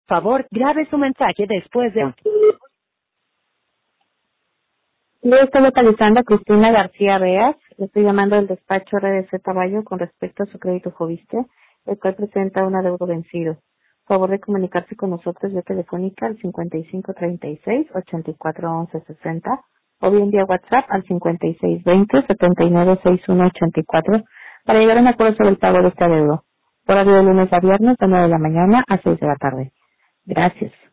Favor, grabe su mensaje después de... Yo estoy localizando a Cristina García Beas. Le estoy llamando del despacho RDC Caballo con respecto a su crédito Joviste, el cual presenta un adeudo vencido. Favor de comunicarse con nosotros vía telefónica al 5536-841160 o bien vía WhatsApp al 5620-796184 para llegar a un acuerdo sobre el pago de este adeudo. Horario de lunes a viernes de 9 de la mañana a 6 de la tarde. Gracias.